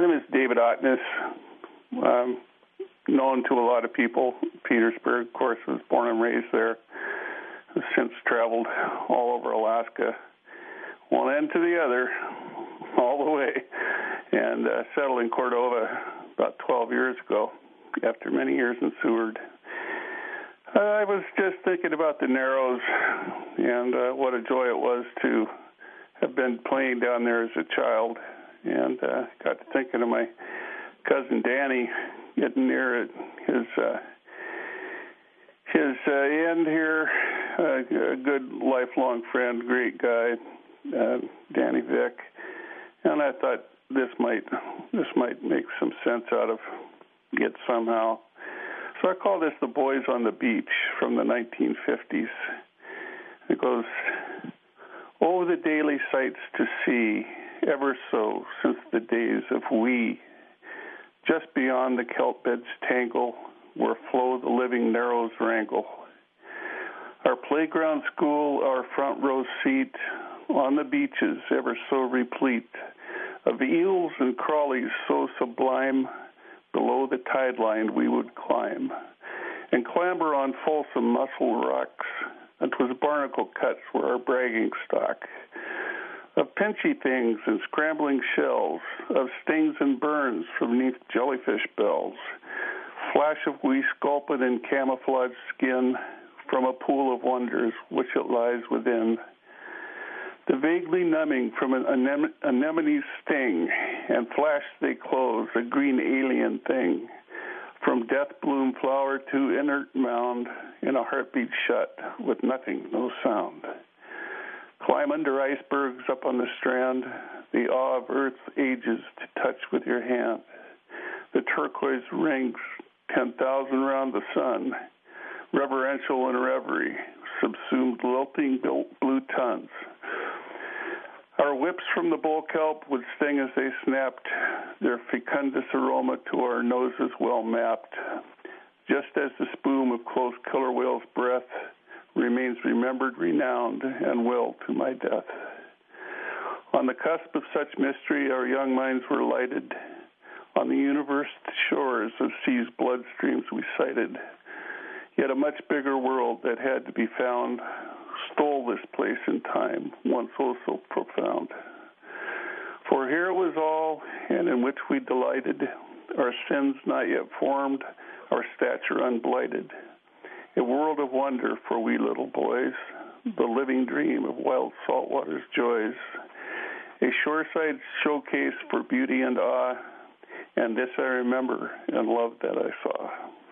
name is David Otnes. Known to a lot of people. Petersburg, of course, was born and raised there. Has since traveled all over Alaska, one end to the other, all the way, and settled in Cordova about 12 years ago after many years in Seward. I was just thinking about the Narrows and what a joy it was to have been playing down there as a child, and got to thinking of my cousin Danny getting near his end here. A good lifelong friend, great guy, Danny Vick, and I thought this might make some sense out of it somehow. So I call this The Boys on the Beach from the 1950s. It goes, "Oh, the daily sights to see, ever so since the days of we, just beyond the kelp bed's tangle, where flow the living Narrows wrangle. Our playground school, our front row seat, on the beaches ever so replete, of eels and crawlies so sublime, below the tide line we would climb, and clamber on fulsome mussel rocks, and 'twas barnacle cuts were our bragging stock, of pinchy things and scrambling shells, of stings and burns from 'neath jellyfish bells, flash of wee sculpin in camouflage skin, from a pool of wonders which it lies within, the vaguely numbing from an anemone's sting, and flash they close, a green alien thing, from death bloom flower to inert mound, in a heartbeat shut, with nothing, no sound. Climb under icebergs up on the strand, the awe of earth's ages to touch with your hand. The turquoise rings 10,000 round the sun, reverential in reverie, subsumed lilting blue tons. Our whips from the bull kelp would sting as they snapped, their fecundous aroma to our noses well mapped, just as the spume of close killer whale's breath remains remembered, renowned, and will to my death. On the cusp of such mystery, our young minds were lighted. On the universe shores of sea's bloodstreams we sighted. Yet a much bigger world that had to be found stole this place in time, once oh so profound. For here it was all, and in which we delighted, our sins not yet formed, our stature unblighted. A world of wonder for we little boys, the living dream of wild saltwater's joys, a shoreside showcase for beauty and awe, and this I remember and love that I saw.